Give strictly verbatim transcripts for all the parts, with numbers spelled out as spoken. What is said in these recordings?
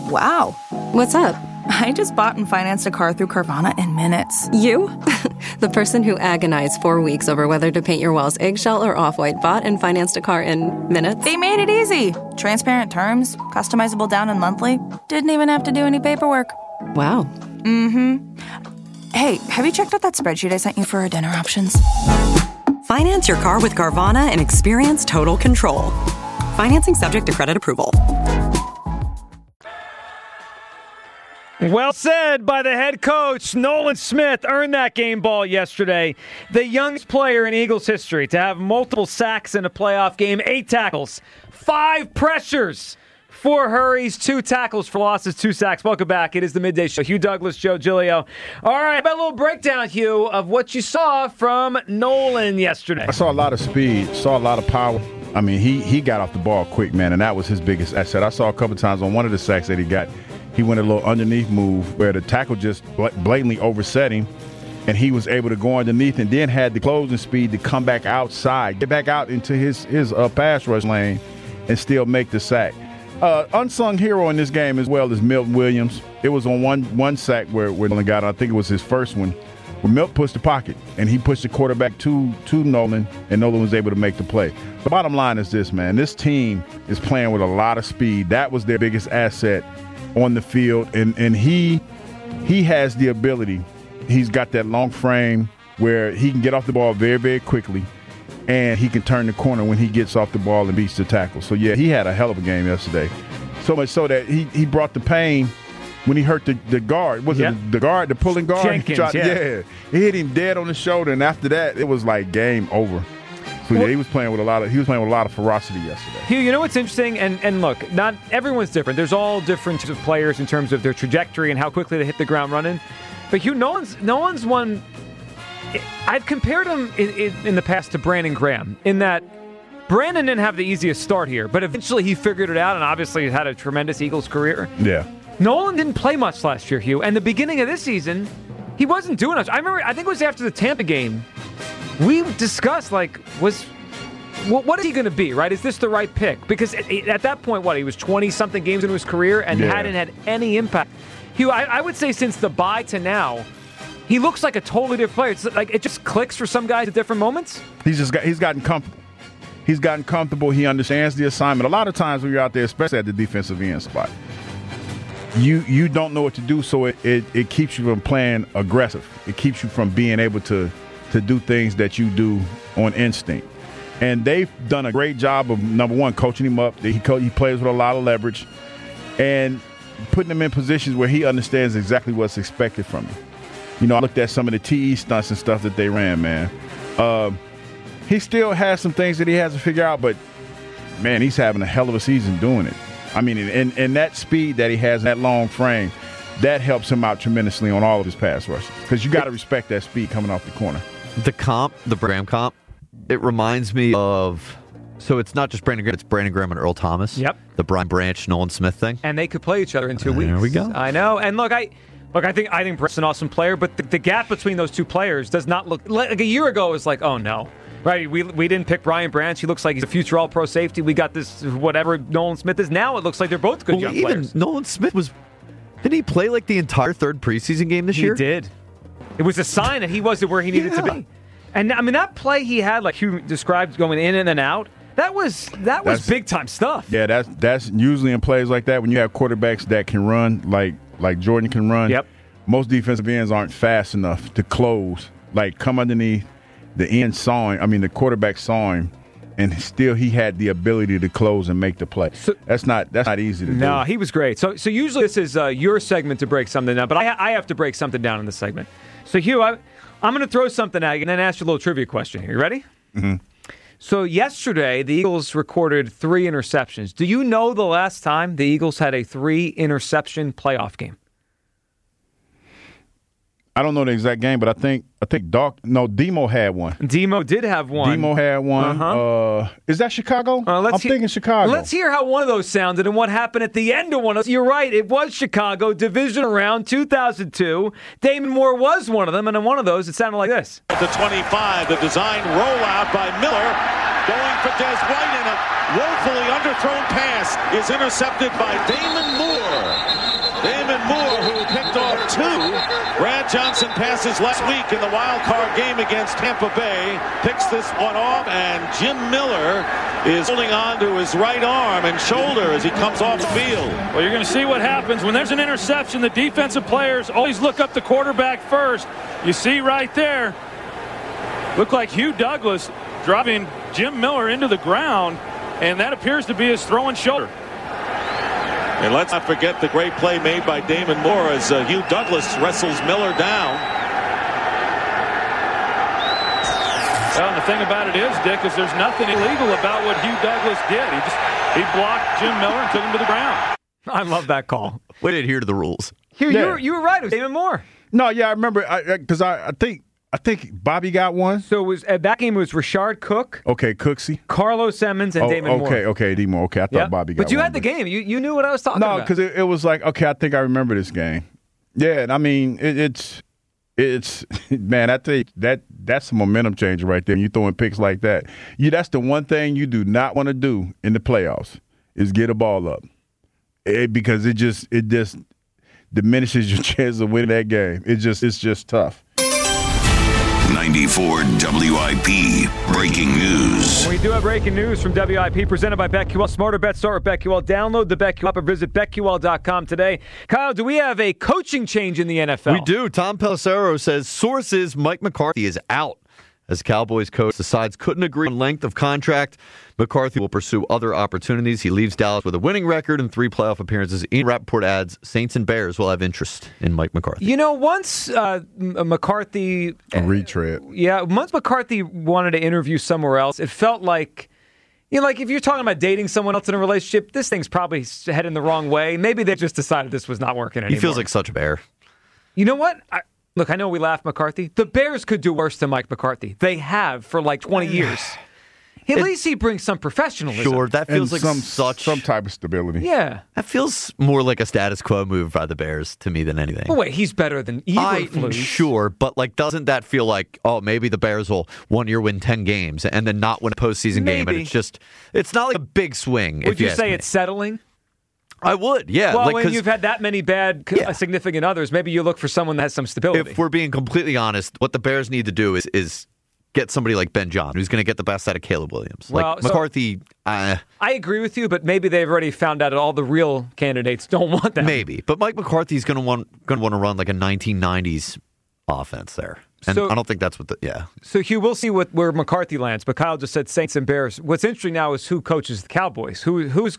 Wow. What's up? I just bought and financed a car through Carvana in minutes. You? The person who agonized four weeks over whether to paint your walls eggshell or off-white bought and financed a car in minutes? They made it easy. Transparent terms, customizable down and monthly. Didn't even have to do any paperwork. Wow. Mm-hmm. Hey, have you checked out that spreadsheet I sent you for our dinner options? Finance your car with Carvana and experience total control. Financing subject to credit approval. Well said by the head coach. Nolan Smith earned that game ball yesterday. The youngest player in Eagles history to have multiple sacks in a playoff game, eight tackles, five pressures, four hurries, two tackles for losses, two sacks. Welcome back. It is the Midday Show. Hugh Douglas, Joe Giglio. All right, about a little breakdown, Hugh, of what you saw from Nolan yesterday. I saw a lot of speed, saw a lot of power. I mean, he he got off the ball quick, man, and that was his biggest asset. I saw a couple times on one of the sacks that he got, he went a little underneath move where the tackle just blatantly overset him, and he was able to go underneath and then had the closing speed to come back outside, get back out into his, his uh, pass rush lane and still make the sack. Uh, unsung hero in this game as well is Milton Williams. It was on one one sack where, where Nolan got, I think it was his first one, where Milt pushed the pocket, and he pushed the quarterback to, to Nolan, and Nolan was able to make the play. The bottom line is this, man. This team is playing with a lot of speed. That was their biggest asset on the field, and, and he he has the ability. He's got that long frame where he can get off the ball very, very quickly, and he can turn the corner when he gets off the ball and beats the tackle. So, yeah, he had a hell of a game yesterday. So much so that he, he brought the pain when he hurt the, the guard. Was yep. it the guard, the pulling guard? Jenkins, tried, yeah. yeah. He hit him dead on the shoulder, and after that, it was like game over. So, yeah, he was playing with a lot of he was playing with a lot of ferocity yesterday. Hugh, you know what's interesting? And and look, not everyone's different. There's all different types of players in terms of their trajectory and how quickly they hit the ground running. But Hugh, no one's no one's one. I've compared him in, in, in the past to Brandon Graham in that Brandon didn't have the easiest start here, but eventually he figured it out and obviously had a tremendous Eagles career. Yeah. Nolan didn't play much last year, Hugh, and the beginning of this season, he wasn't doing much. I remember, I think it was after the Tampa game, we discussed, like, was what, what is he going to be, right? Is this the right pick? Because at, at that point, what, he was twenty-something games into his career and yeah. hadn't had any impact. Hugh, I, I would say since the bye to now, he looks like a totally different player. It's like it just clicks for some guys at different moments. He's just got, he's gotten comfortable. He's gotten comfortable. He understands the assignment. A lot of times when you're out there, especially at the defensive end spot, you you don't know what to do, so it, it, it keeps you from playing aggressive. It keeps you from being able to to do things that you do on instinct. And they've done a great job of, number one, coaching him up. He co- he plays with a lot of leverage and putting him in positions where he understands exactly what's expected from him. You know, I looked at some of the T E stunts and stuff that they ran, man. Uh, he still has some things that he has to figure out, but, man, he's having a hell of a season doing it. I mean, and, and that speed that he has, that long frame, that helps him out tremendously on all of his pass rushes because you got to respect that speed coming off the corner. The comp, the Graham comp, it reminds me of – so it's not just Brandon Graham, it's Brandon Graham and Earl Thomas. Yep. The Brian Branch, Nolan Smith thing. And they could play each other in two weeks. There we go. I know. And look, I look, I think I think Brett's an awesome player, but the, the gap between those two players does not look – like a year ago it was like, oh, no. Right, we we didn't pick Brian Branch. He looks like he's a future All-Pro safety. We got this whatever Nolan Smith is. Now it looks like they're both good well, young even players. Nolan Smith was – didn't he play like the entire third preseason game this he year? He did. It was a sign that he wasn't where he needed yeah. to be. And, I mean, that play he had, like you described, going in and then out, that was that was big-time stuff. Yeah, that's that's usually in plays like that when you have quarterbacks that can run like like Jordan can run. Yep. Most defensive ends aren't fast enough to close, like come underneath the end saw him. I mean, the quarterback saw him, and still he had the ability to close and make the play. So, that's not that's not easy to no, do. No, he was great. So so usually this is uh, your segment to break something down, but I, I have to break something down in this segment. So, Hugh, I, I'm going to throw something at you and then ask you a little trivia question here. You ready? Mm-hmm. So yesterday, the Eagles recorded three interceptions. Do you know the last time the Eagles had a three-interception playoff game? I don't know the exact game, but I think I think Doc no Demo had one. Demo did have one. Demo had one. Uh-huh. Uh, is that Chicago? Uh, let's I'm he- thinking Chicago. Let's hear how one of those sounded and what happened at the end of one of those. You're right, it was Chicago, division round two thousand two. Damon Moore was one of them, and in one of those, it sounded like this. At the twenty-five, the design rollout by Miller, going for Des White, and a woefully underthrown pass is intercepted by Damon Moore. two. Brad Johnson passes last week in the wild card game against Tampa Bay. Picks this one off, and Jim Miller is holding on to his right arm and shoulder as he comes off the field. Well, you're going to see what happens when there's an interception. The defensive players always look up the quarterback first. You see right there, looked like Hugh Douglas driving Jim Miller into the ground, and that appears to be his throwing shoulder. And let's not forget the great play made by Damon Moore as uh, Hugh Douglas wrestles Miller down. Well, and the thing about it is, Dick, is there's nothing illegal about what Hugh Douglas did. He just he blocked Jim Miller and took him to the ground. I love that call. We didn't adhere to the rules. Hugh, Yeah. you, were, you were right. It was Damon Moore. No, yeah, I remember because I, I, I think I think Bobby got one. So it was at that game it was Rashard Cook, Okay, Cooksey. Carlos Emmons, and Oh, Damon Moore. okay, okay, D Moore. Okay, I thought Yeah. Bobby got one. But you had the game. You you knew what I was talking No, about. because it, it was like, okay, I think I remember this game. Yeah, and I mean, it, it's, it's, man, I think that that's a momentum changer right there. You throwing picks like that. You, that's the one thing you do not want to do in the playoffs is get a ball up, it, because it just it just diminishes your chance of winning that game. It just it's just tough. ninety-four W I P breaking news. We do have breaking news from W I P presented by BetQL. Smarter bets start with BetQL. Download the BetQL app or visit bet Q L dot com today. Kyle, do we have a coaching change in the N F L? We do. Tom Pelissero says sources Mike McCarthy is out as Cowboys coach decides couldn't agree on length of contract. McCarthy will pursue other opportunities. He leaves Dallas with a winning record and three playoff appearances. Ian Rappaport adds Saints and Bears will have interest in Mike McCarthy. You know, once uh, McCarthy... A retread. Yeah, once McCarthy wanted to interview somewhere else, it felt like... You know, like if you're talking about dating someone else in a relationship, this thing's probably heading the wrong way. Maybe they just decided this was not working anymore. He feels like such a Bear. You know what? I, look, I know we laugh McCarthy. The Bears could do worse than Mike McCarthy. They have for like twenty years. At it, least he brings some professionalism. Sure, that feels and like some, such some type of stability. Yeah. That feels more like a status quo move by the Bears to me than anything. Oh, wait, he's better than Eberflus. Sure, but like, doesn't that feel like, oh, maybe the Bears will one year win ten games and then not win a postseason maybe. game, and it's just, it's not like a big swing. Would if you, you say me. it's settling? I would, yeah. Well, like, when you've had that many bad yeah. significant others, maybe you look for someone that has some stability. If we're being completely honest, what the Bears need to do is is get somebody like Ben John, who's going to get the best out of Caleb Williams. Like well, so McCarthy, uh, I agree with you, but maybe they've already found out all the real candidates don't want that. Maybe, but Mike McCarthy's going to want going to want to run like a nineteen nineties offense there, and so, I don't think that's what the yeah. So Hugh, we'll see what where McCarthy lands. But Kyle just said Saints and Bears. What's interesting now is who coaches the Cowboys. Who who's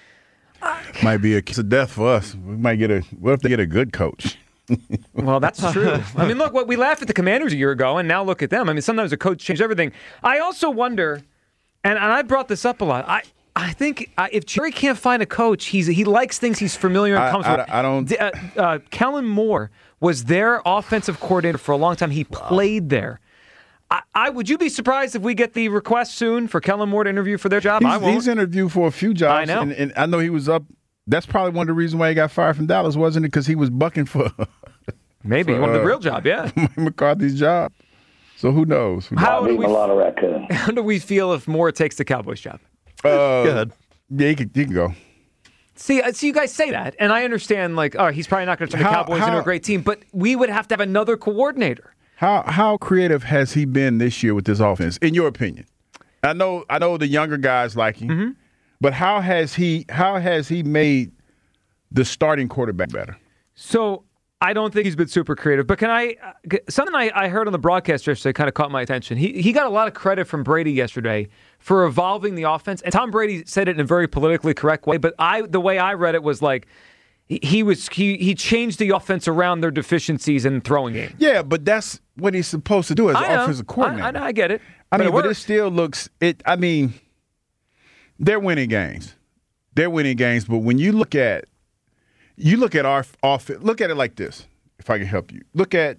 might be a kiss of death for us. We might get a. What if they get a good coach? Well, that's true. I mean, look, what we laughed at the Commanders a year ago, and now look at them. I mean, sometimes a coach changes everything. I also wonder, and, and I brought this up a lot. I I think uh, if Jerry can't find a coach, he's he likes things he's familiar and I, comfortable. I, I don't. Uh, uh, Kellen Moore was their offensive coordinator for a long time. He played there. I, I would you be surprised if we get the request soon for Kellen Moore to interview for their job? He's, I won't. he's interviewed for a few jobs. I know, and, and I know he was up. That's probably one of the reasons why he got fired from Dallas, wasn't it? Because he was bucking for maybe for, one of the uh, real job. Yeah, McCarthy's job. So who knows? Who How knows? do we, a lot of raccoon. How do we feel if Moore takes the Cowboys job? Uh, Good. Yeah, he can, he can go. See, uh, so you guys say that, and I understand, like, oh, he's probably not going to turn the How- Cowboys how- into a great team, but we would have to have another coordinator. How how creative has he been this year with this offense, in your opinion? I know I know the younger guys like him, Mm-hmm. but how has he how has he made the starting quarterback better? So I don't think he's been super creative, but can I uh, something I, I heard on the broadcast yesterday kind of caught my attention. He he got a lot of credit from Brady yesterday for evolving the offense, and Tom Brady said it in a very politically correct way. But I the way I read it was like he, he was he he changed the offense around their deficiencies in the throwing game. Yeah, but that's what he's supposed to do as I an know. offensive coordinator. I, I, I get it. I mean, it but it works. still looks it. I mean, they're winning games. They're winning games, but when you look at you look at our offense, look at it like this. If I can help you, look at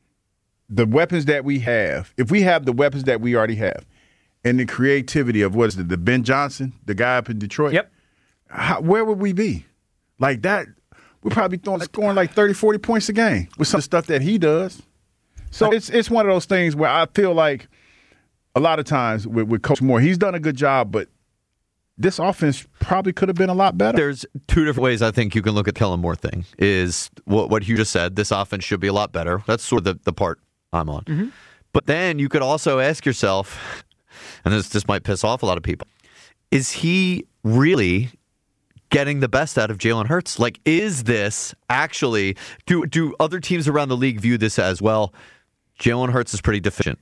the weapons that we have. If we have the weapons that we already have, and the creativity of what is it, the Ben Johnson, the guy up in Detroit. Yep. How, where would we be? Like that, we're probably throwing, scoring like thirty, forty points a game with some of the stuff that he does. So it's it's one of those things where I feel like a lot of times with, with Coach Moore, he's done a good job, but this offense probably could have been a lot better. There's two different ways I think you can look at Kellen Moore thing. Is what, what Hugh just said, this offense should be a lot better. That's sort of the, the part I'm on. Mm-hmm. But then you could also ask yourself, and this, this might piss off a lot of people, is he really getting the best out of Jalen Hurts? Like, is this actually, do, do other teams around the league view this as, well, Jalen Hurts is pretty deficient.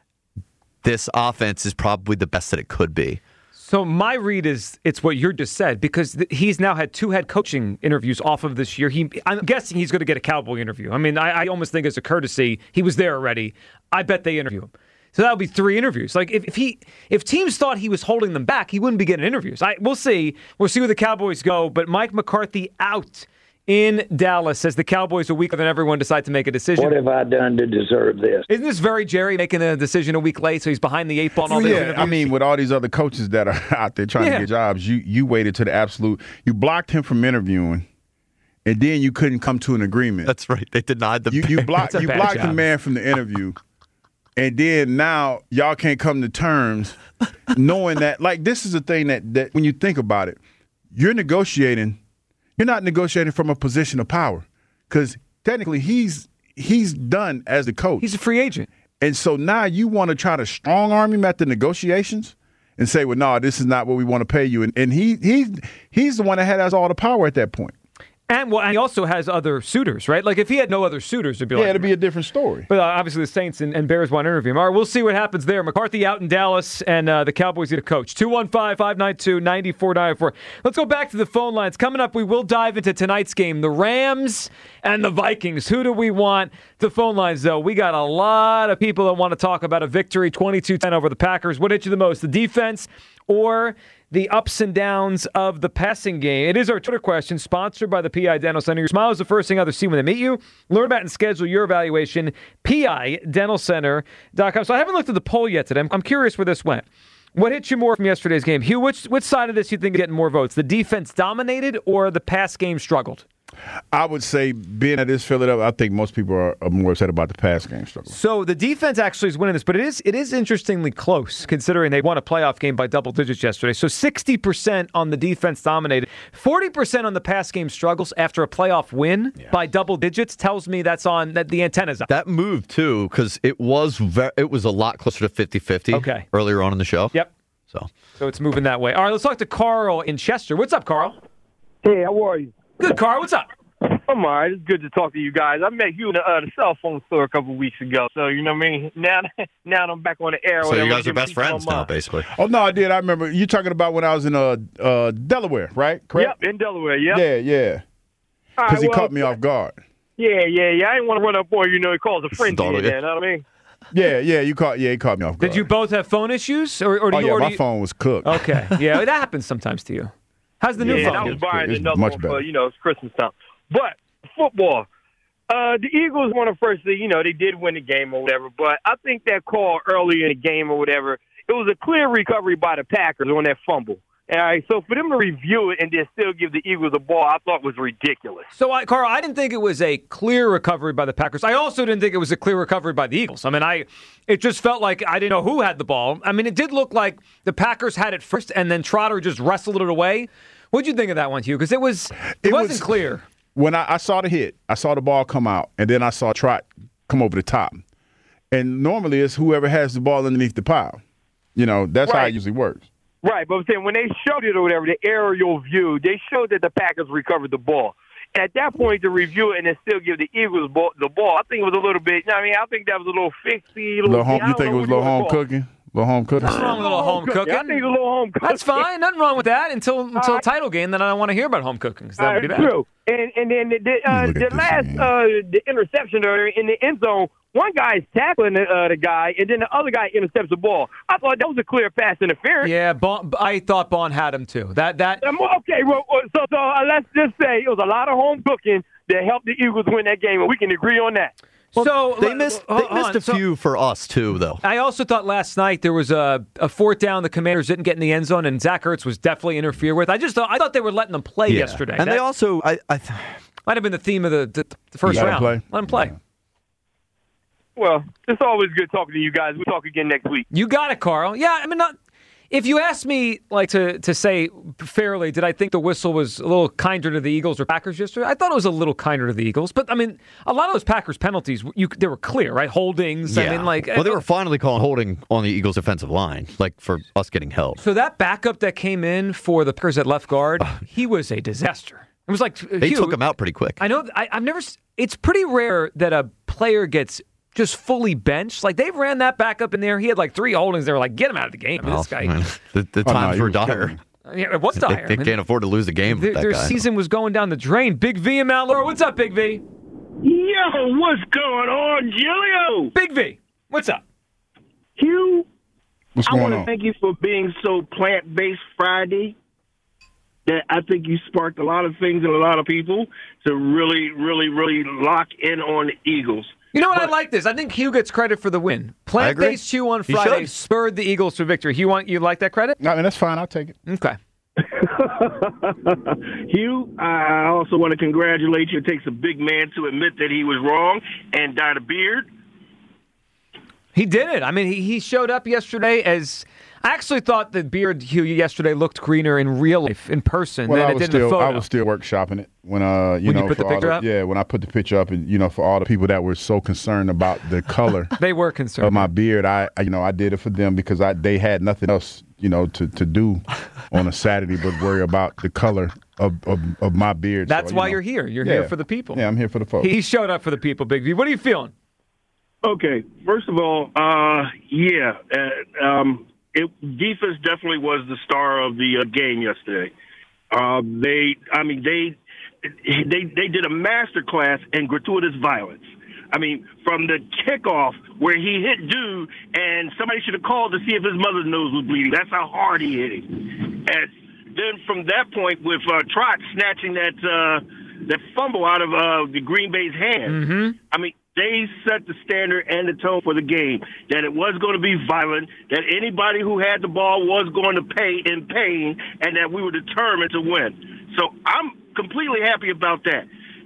This offense is probably the best that it could be. So my read is it's what you just said, because th- he's now had two head coaching interviews off of this year. He, I'm guessing he's going to get a Cowboy interview. I mean, I, I almost think as a courtesy, he was there already. I bet they interview him. So that would be three interviews. Like if, if he, if teams thought he was holding them back, he wouldn't be getting interviews. I, we'll see. We'll see where the Cowboys go. But Mike McCarthy out in Dallas as the Cowboys a week later than everyone decide to make a decision. What have I done to deserve this? Isn't this very Jerry making a decision a week late, so he's behind the eight ball and all well, these yeah, interviews? I mean, with all these other coaches that are out there trying Yeah. to get jobs, you you waited to the absolute. You blocked him from interviewing, and then you couldn't come to an agreement. That's right. They denied the. You you blocked That's a you bad blocked job. the man from the interview, and then now y'all can't come to terms, knowing that like this is the thing that that when you think about it, you're negotiating. You're not negotiating from a position of power, because technically he's he's done as the coach. He's a free agent. And so now you want to try to strong arm him at the negotiations and say, well, no, this is not what we want to pay you. And, and he he's he's the one that had us all the power at that point. And well, and he also has other suitors, right? Like if he had no other suitors, it'd be Yeah, like, it'd be a different story. But uh, obviously the Saints and, and Bears want to interview him. All right, we'll see what happens there. McCarthy out in Dallas, and uh, the Cowboys get a coach. two one five, five nine two, nine four nine four. Let's go back to the phone lines. Coming up, we will dive into tonight's game, the Rams and the Vikings. Who do we want? The phone lines, though, we got a lot of people that want to talk about a victory, twenty-two ten over the Packers. What hit you the most, the defense or the ups and downs of the passing game? It is our Twitter question, sponsored by the P I Dental Center. Your smile is the first thing others see when they meet you. Learn about and schedule your evaluation, P I dental center dot com. So I haven't looked at the poll yet today. I'm, I'm curious where this went. What hit you more from yesterday's game? Hugh, which, which side of this you think is getting more votes? The defense dominated or the pass game struggled? I would say, being at this Philadelphia, I think most people are, are more upset about the pass game struggle. So the defense actually is winning this, but it is it is interestingly close considering they won a playoff game by double digits yesterday. So sixty percent on the defense dominated, forty percent on the pass game struggles after a playoff win yeah. by double digits tells me that's on that the antenna's up. That move too, because it was ve- it was a lot closer to fifty-fifty okay. earlier on in the show. Yep. So so it's moving that way. All right, let's talk to Carl in Chester. What's up, Carl? Hey, how are you? Good, Carl. What's up? I'm all right. It's good to talk to you guys. I met you in the, uh, the cell phone store a couple weeks ago. So, you know what I mean? Now now I'm back on the air. So you guys are best friends now, basically. Oh, no, I did. I remember you talking about when I was in uh, uh, Delaware, right? Correct? Yep, in Delaware, yep. Yeah, yeah. Because right, he well, caught me off guard. Yeah, yeah, yeah. I didn't want to run up on you. You know, he calls a friend in there. You know what I mean? Yeah, yeah, you caught. Yeah, he caught me off guard. Did you both have phone issues? Or, or do oh, you, yeah, or do my you... phone was cooked. Okay. Yeah, that happens sometimes to you. How's the new yeah, phone? I was buying it's another much one better. for, you know, it's Christmas time. But football, uh, the Eagles won the first thing. You know, they did win the game or whatever. But I think that call early in the game or whatever, it was a clear recovery by the Packers on that fumble. All right, so for them to review it and then still give the Eagles the ball, I thought was ridiculous. So, I, Carl, I didn't think it was a clear recovery by the Packers. I also didn't think it was a clear recovery by the Eagles. I mean, I it just felt like I didn't know who had the ball. I mean, it did look like the Packers had it first, and then Trotter just wrestled it away. What'd you think of that one, Hugh? Because it was it, It wasn't was- clear. When I, I saw the hit, I saw the ball come out, and then I saw Trot come over the top. And normally it's whoever has the ball underneath the pile. You know, that's how Right. it usually works. Right, but I'm saying when they showed it or whatever, the aerial view, they showed that the Packers recovered the ball. At that point, to review it and then still give the Eagles ball, the ball, I think it was a little bit. I mean, I think that was a little fixy. A little, Little home, I you don't think know it was what little you home wanna call it. cooking? Little home cooking? What's wrong with a little home cooking? I think it's a little home cooking. That's fine. Nothing wrong with that until until Uh, title game. Then I don't want to hear about home cooking. 'Cause that would be Uh, bad. true. And and then the, the, uh, Look at the this last man. uh, the interception there in the end zone, one guy is tackling the, uh, the guy, and then the other guy intercepts the ball. I thought that was a clear pass interference. Yeah, Bon, I thought Bon had him too. That that Um, okay, well, uh, so, so uh, let's just say it was a lot of home cooking that helped the Eagles win that game, and we can agree on that. so They missed hold they missed on. a So- few for us too, though. I also thought last night there was a, a fourth down. The Commanders didn't get in the end zone, and Zach Ertz was definitely interfered with. I just thought I thought they were letting them play Yeah. yesterday. And That they also, I, I th- might have been the theme of the, the, the first Let 'em round. play. Let them play. Well, it's always good talking to you guys. We'll talk again next week. You got it, Carl. Yeah, I mean, not, If you ask me, like to to say fairly, did I think the whistle was a little kinder to the Eagles or Packers yesterday? I thought it was a little kinder to the Eagles, but I mean, a lot of those Packers penalties, you they were clear, right? Holdings. Yeah. I mean, like, well, they were finally calling holding on the Eagles' offensive line, like for us getting held. So that backup that came in for the Packers at left guard, he was a disaster. It was like they Hugh, took him out pretty quick. I know. I, I've never. It's pretty rare that a player gets just fully benched. Like, they ran that back up in there. He had like three holdings. They were like, get him out of the game. Well, this guy. Man, the the Oh, times no, were he was dire. Yeah, what's dire? They, they I mean, can't afford to lose the game with their, that their guy. season was going down the drain. Big V and Mount Laurel. What's up, Big V? Yo, what's going on, Julio? Big V, what's up? Hugh, What's I going want on? to thank you for being so plant-based Friday. That I think you sparked a lot of things in a lot of people to really, really, really lock in on the Eagles. You know what? I like this. I think Hugh gets credit for the win. Plant-based Hugh on He Friday should. spurred the Eagles to victory. Hugh, want you like that credit? I mean, that's fine. I'll take it. Okay. Hugh, I also want to congratulate you. It takes a big man to admit that he was wrong and dyed a beard. He did it. I mean, he, he showed up yesterday as... I actually thought the beard Hugh yesterday looked greener in real life, in person, Well, than I it was did in the still photo. I was still workshopping it when uh you When you know put the for all picture up? yeah when I put the picture up, and you know, for all the people that were so concerned about the color They were concerned. of my beard, I I- you know I did it for them because I they had nothing else you know to, to do on a Saturday but worry about the color of of, of my beard. That's So, you why know, you're here. You're yeah. here for the people. Yeah, I'm here for the folks. He showed up for the people, Big V. What are you feeling? Okay, first of all, uh, yeah, uh, um, it, defense definitely was the star of the uh, game yesterday. Uh, they, I mean, they, they, they did a master class in gratuitous violence. I mean, from the kickoff where he hit dude, and somebody should have called to see if his mother's nose was bleeding. That's how hard he hit him. And then from that point, with uh, Trot snatching that uh, that fumble out of uh, the Green Bay's hand, Mm-hmm. I mean, they set the standard and the tone for the game, that it was going to be violent, that anybody who had the ball was going to pay in pain, and that we were determined to win. So I'm completely happy about that.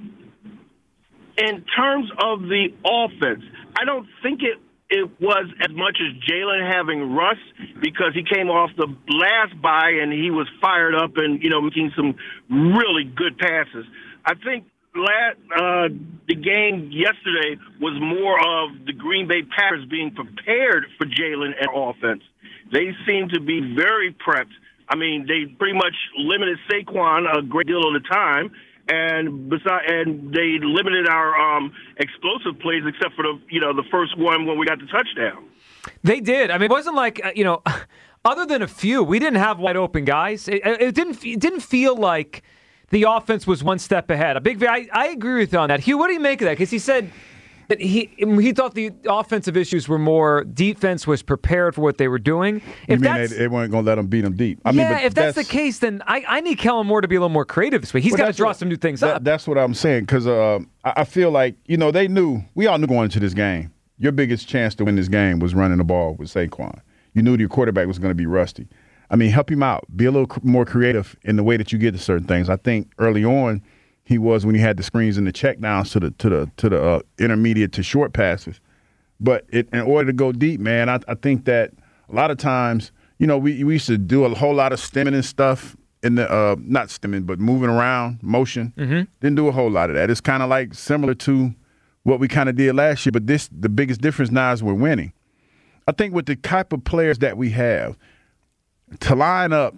In terms of the offense, I don't think it, it was as much as Jalen having Russ, because he came off the last bye and he was fired up and, you know, making some really good passes. I think Last, uh, the game yesterday was more of the Green Bay Packers being prepared for Jalen and offense. They seem to be very prepped. I mean, they pretty much limited Saquon a great deal of the time, and beside, and they limited our um, explosive plays, except for the you know the first one when we got the touchdown. They did. I mean, it wasn't like, uh, you know, other than a few, we didn't have wide open guys. It, it didn't. It didn't feel like the offense was one step ahead. A big. I, I agree with you on that. Hugh, what do you make of that? Because he said that he he thought the offensive issues were more defense was prepared for what they were doing. If you mean that's, they, they weren't going to let them beat them deep? I yeah, mean, but if that's, the case, then I, I need Kellen Moore to be a little more creative this week. He's Well, got to that's draw what- some new things that- up. That's what I'm saying, because uh, I I feel like, you know, they knew, we all knew going into this game, your biggest chance to win this game was running the ball with Saquon. You knew your quarterback was going to be rusty. I mean, help him out. Be a little cr- more creative in the way that you get to certain things. I think early on he was when he had the screens and the checkdowns to the to the to the uh, intermediate to short passes. But it, in order to go deep, man, I, I think that a lot of times, you know, we we used to do a whole lot of stemming and stuff in the uh, not stemming, but moving around, motion. Mm-hmm. Didn't do a whole lot of that. It's kind of like similar to what we kind of did last year. But this the biggest difference now is we're winning. I think with the type of players that we have, to line up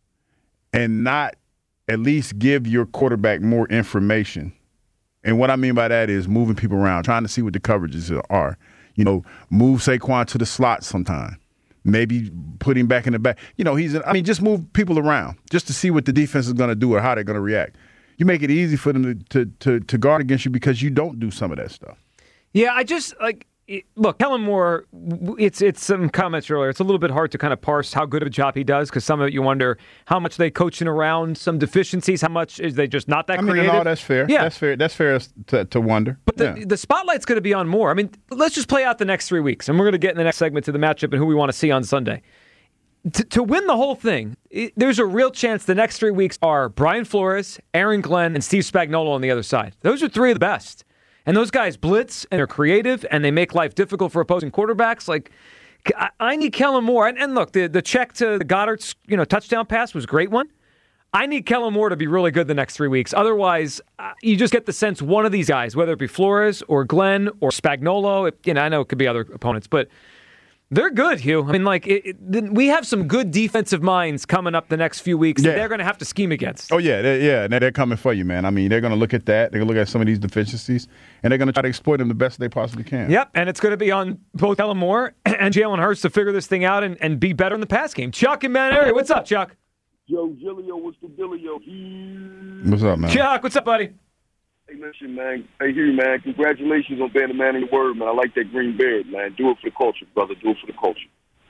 and not at least give your quarterback more information. And what I mean by that is moving people around, trying to see what the coverages are. You know, move Saquon to the slot sometime. Maybe put him back in the back. You know, he's. I mean, just move people around just to see what the defense is going to do or how they're going to react. You make it easy for them to, to to to guard against you because you don't do some of that stuff. Yeah, I just like it, look, Kellen Moore. w- It's it's some comments earlier. It's a little bit hard to kind of parse how good of a job he does because some of it you wonder how much they coaching around some deficiencies. How much is they just not that I mean, creative? no, that's fair. Yeah, That's fair. That's fair to, to wonder. But the, Yeah. the spotlight's going to be on Moore. I mean, let's just play out the next three weeks, and we're going to get in the next segment to the matchup and who we want to see on Sunday. To, to win the whole thing, it, there's a real chance the next three weeks are Brian Flores, Aaron Glenn, and Steve Spagnuolo on the other side. Those are three of the best. And those guys blitz, and they're creative, and they make life difficult for opposing quarterbacks. Like, I, I need Kellen Moore. And, and look, the, the check to the Goddard's you know, touchdown pass was a great one. I need Kellen Moore to be really good the next three weeks. Otherwise, uh, you just get the sense one of these guys, whether it be Flores or Glenn or Spagnuolo, it, you know, I know it could be other opponents, but they're good, Hugh. I mean, like, it, it, we have some good defensive minds coming up the next few weeks yeah. that they're going to have to scheme against. Oh, yeah. They're, yeah, and they're coming for you, man. I mean, they're going to look at that. They're going to look at some of these deficiencies, and they're going to try to exploit them the best they possibly can. Yep, and it's going to be on both Kellen Moore and Jalen Hurts to figure this thing out and, and be better in the pass game. Chuck in Mount Airy, what's up, Chuck? Yo, Gilio, what's the dealio? What's up, man? Chuck, what's up, buddy? Hey, listen, man. Hey, Hugh, man. Congratulations on being a man of your word, man. I like that green beard, man. Do it for the culture, brother. Do it for the culture.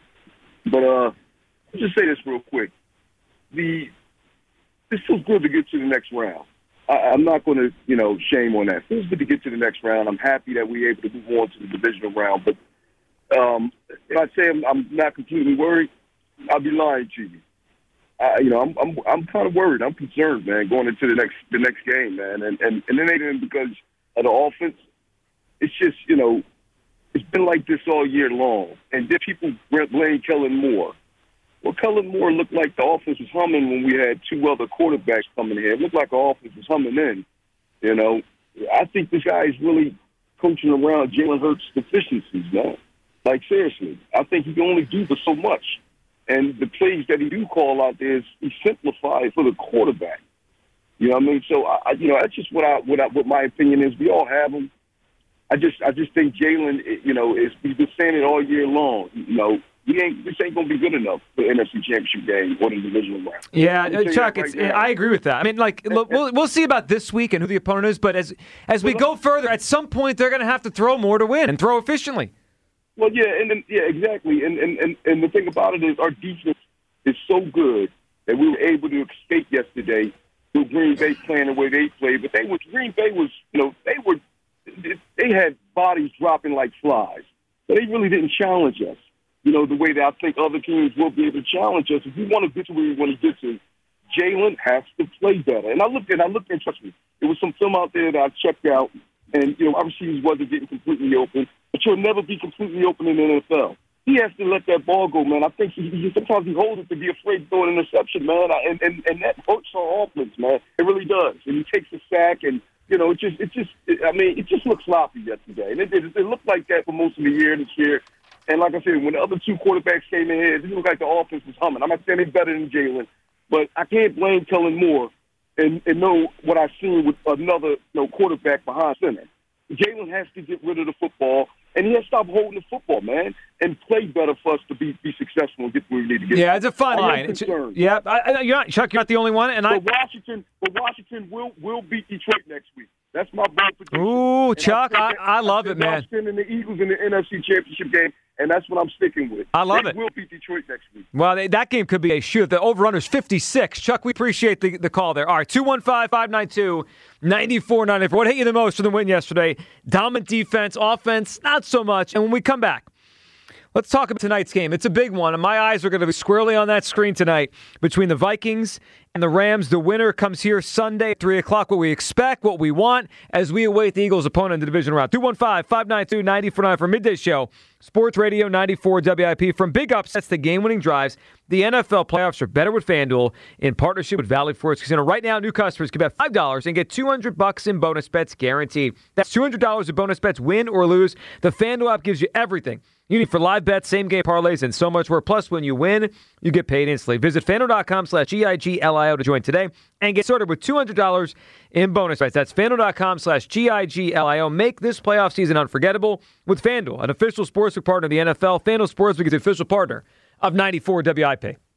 But uh, I'll just say this real quick. The It feels good to get to the next round. I, I'm not going to, you know, shame on that. It feels good to get to the next round. I'm happy that we're able to move on to the divisional round. But um, if I say I'm, I'm not completely worried, I'll be lying to you. I, you know, I'm I'm I'm kind of worried. I'm concerned, man, going into the next the next game, man. And and and it ain't even because of the offense. It's just, you know, it's been like this all year long. And then people blame Kellen Moore. Well, Kellen Moore looked like the offense was humming when we had two other quarterbacks coming here. It looked like the offense was humming in. You know, I think this guy is really coaching around Jalen Hurts' deficiencies, man. Like, seriously, I think he can only do for so much. And the plays that he do call out there is he simplified for the quarterback. You know what I mean? So, I, you know, that's just what I, what I, what my opinion is. We all have them. I just, I just think Jalen, you know, is he's been saying it all year long. You know, we ain't, this ain't gonna be good enough for the N F C Championship game or the divisional round. Yeah, Chuck, right it's, I agree with that. I mean, like, look, we'll we'll see about this week and who the opponent is. But as as we go further, at some point they're going to have to throw more to win and throw efficiently. Well, yeah, and then, yeah, exactly. And, and and and the thing about it is our defense is so good that we were able to escape yesterday with Green Bay playing the way they played. But they was Green Bay was, you know, they were they had bodies dropping like flies. But they really didn't challenge us, you know, the way that I think other teams will be able to challenge us. If we want to get to where we want to get to, Jalen has to play better. And I looked at, I looked at, trust me, there was some film out there that I checked out, and, you know, our receivers wasn't getting completely open. But you'll never be completely open in the N F L. He has to let that ball go, man. I think he, he sometimes he holds it to be afraid to throw an interception, man. I, and, and and that hurts our offense, man. It really does. And he takes a sack, and you know, it just it just it, I mean, it just looked sloppy yesterday. And it, it it looked like that for most of the year this year. And like I said, when the other two quarterbacks came in here, it looked like the offense was humming. I'm not saying they're better than Jalen, but I can't blame Kellen Moore and, and know what I've seen with another you know, quarterback behind center. Jalen has to get rid of the football. And he has to stop holding the football, man, and play better for us to be, be successful and get where we need to get. Yeah, it's a fine line. It's, yeah, I, I, you're not, Chuck, you're not the only one. And but I, Washington, but Washington will will beat Detroit next week. That's my bold prediction. Ooh, and Chuck, I, I, I love I it, man. Washington and the Eagles in the N F C Championship game, and that's what I'm sticking with. I love they it. We'll beat Detroit next week. Well, they, that game could be a shoot. The over-runner's fifty-six. Chuck, we appreciate the, the call there. All right, two one five, five nine two, nine four nine four. What hit you the most for the win yesterday? Dominant defense, offense, not so much. And when we come back, let's talk about tonight's game. It's a big one, and my eyes are going to be squarely on that screen tonight between the Vikings and the Rams. The winner comes here Sunday at three o'clock. What we expect, what we want, as we await the Eagles' opponent in the division round. two one five, five nine two, nine four nine for Midday Show. Sports Radio ninety-four W I P. From big upsets to game-winning drives, the N F L playoffs are better with FanDuel in partnership with Valley Forge Casino. Right now, new customers can bet five dollars and get two hundred bucks in bonus bets guaranteed. That's two hundred dollars in bonus bets, win or lose. The FanDuel app gives you everything you need for live bets, same-game parlays, and so much more. Plus, when you win, you get paid instantly. Visit FanDuel.com slash G I G L I O to join today and get started with two hundred dollars in bonus bets. That's FanDuel.com slash G I G L I O. Make this playoff season unforgettable with FanDuel, an official sportsbook partner of the N F L. FanDuel Sportsbook is the official partner of ninety-four W I P.